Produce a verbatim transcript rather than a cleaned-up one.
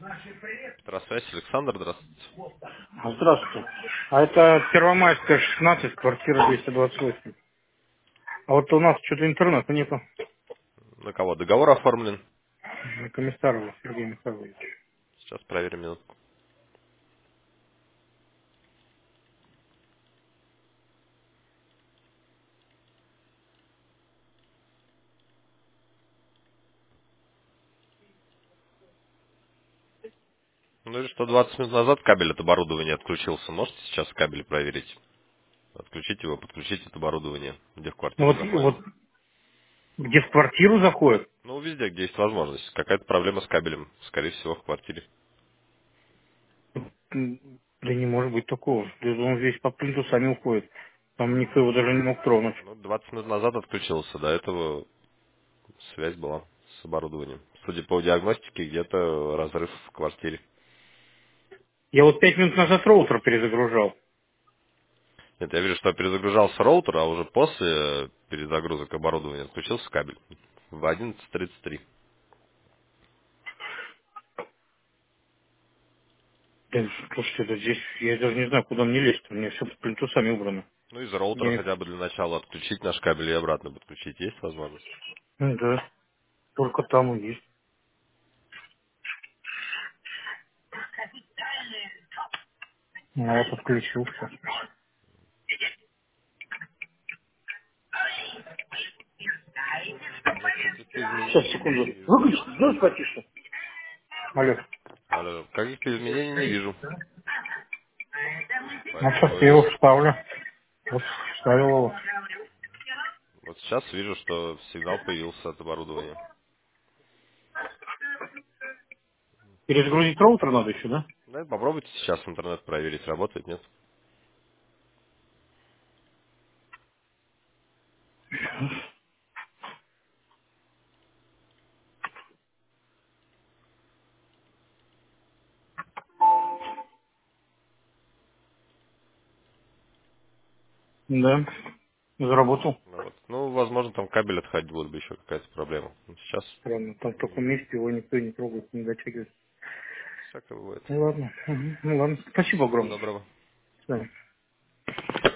Здравствуйте, Александр, здравствуйте. Здравствуйте. А это Первомайская, шестнадцать, квартира двести двадцать восемь. А вот у нас что-то интернета нету. На кого договор оформлен? На Комиссарова Сергея Михайловича. Сейчас проверим минутку. Ну и что, двадцать минут назад кабель от оборудования отключился. Можете сейчас кабель проверить? Отключить его, подключить это оборудование, где в Ну квартиру вот, заходит. вот где в квартиру заходит, Ну, везде, где есть возможность. Какая-то проблема с кабелем, скорее всего, в квартире. м, да не может быть такого. Да он весь по плинтусами уходит. Там никто его даже не мог тронуть. Ну, двадцать минут назад отключился, до этого связь была с оборудованием. Судя по диагностике, где-то разрыв в квартире. Я вот пять минут назад роутер перезагружал. Нет, я вижу, что перезагружался роутер, а уже после э, перезагрузок оборудования отключился кабель. В одиннадцать тридцать три. Да, слушайте, да здесь я даже не знаю, куда мне лезть. У меня все под плинтусами убрано. Ну, из роутера Я... хотя бы для начала отключить наш кабель и обратно подключить. Есть возможность? Ну да, только там и есть. А я подключил все. Ну, каких-то Сейчас, изменений секунду. не вижу. Выключите, сделайте потише. Алло. Алло, каких-то изменений не вижу. Ну, сейчас Поэтому я его и вставлю. Вот вставил его. вот сейчас вижу, что сигнал появился от оборудования. Перезагрузить роутер надо еще, да? Да, попробуйте сейчас интернет проверить, работает, нет? Да. Заработал. Ну, вот. Ну, возможно, там кабель отходить будет бы еще какая-то проблема. Ну, сейчас Странно. Там в таком не... месте его никто не трогает, не дотягивает. Всякое бывает. Ну ладно. Мгм. Ну ладно. Спасибо Всего огромное. доброго. До свидания.